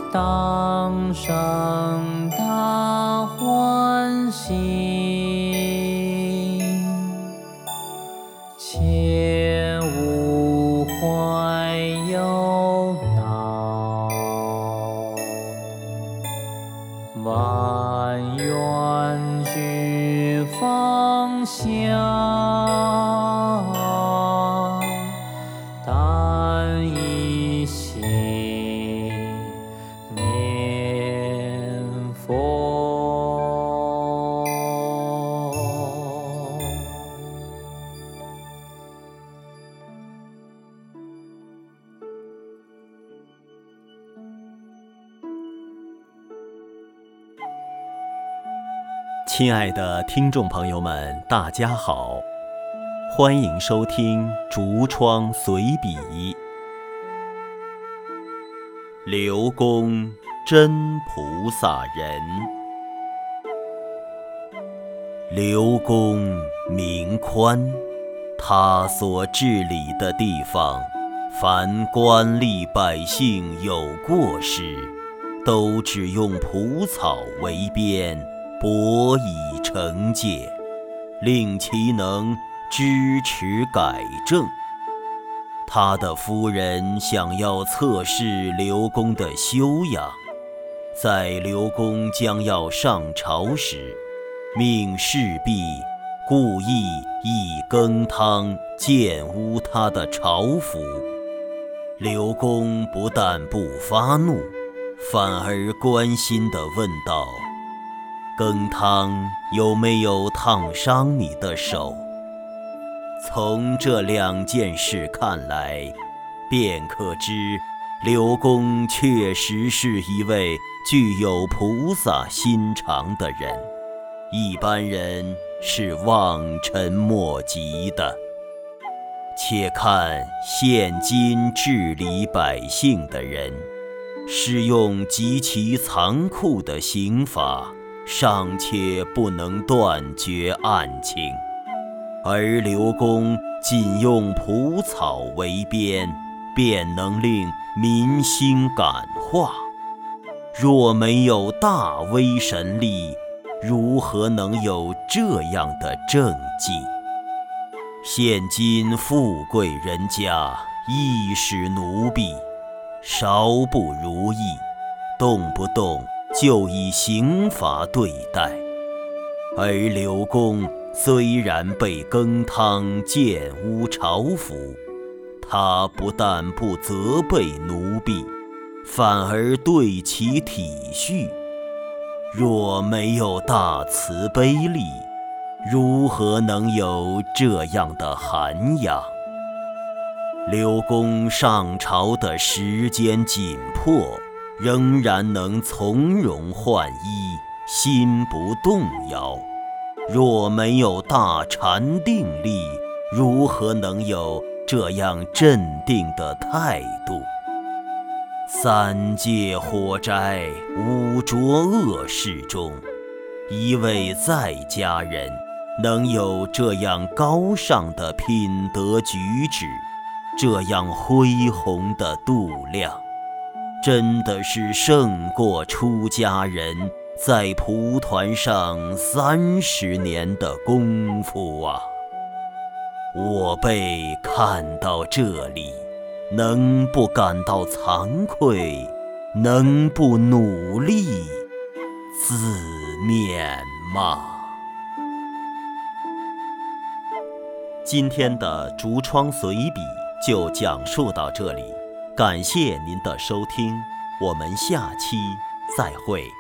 当生大欢喜，切勿怀忧恼，万愿俱放下，但一心念佛。 亲爱的听众朋友们，大家好，欢迎收听竹窗随笔。刘公真菩萨人。刘公名宽，他所治理的地方，凡官吏百姓有过失，都只用蒲草为鞭，薄以惩戒，令其能知耻改正。他的夫人想要测试刘公的修养，在刘公将要上朝时，命侍婢故意以羹汤溅污他的朝服。刘公不但不发怒，反而关心地问道：羹汤有没有烫伤你的手？从这两件事看来，便可知刘公确实是一位具有菩萨心肠的人，一般人是望尘莫及的。且看现今治理百姓的人，使用极其残酷的刑罚，尚且不能断绝案情，而刘公仅用蒲草为鞭，便能令民心感化。若没有大威神力，如何能有这样的政绩？现今富贵人家亦使奴婢，稍不如意，动不动就以刑罚对待。而刘公虽然被羹汤溅污朝服，他不但不责备奴婢，反而对其体恤。若没有大慈悲力，如何能有这样的涵养？刘公上朝的时间紧迫，仍然能从容换衣，心不动摇。若没有大禅定力，如何能有这样镇定的态度？三界火灾五浊恶世中，一位在家人能有这样高尚的品德举止，这样恢宏的度量，真的是胜过出家人在蒲团上30年的功夫啊！我辈看到这里，能不感到惭愧，能不努力自勉吗？今天的竹窗随笔就讲述到这里，感谢您的收听，我们下期再会。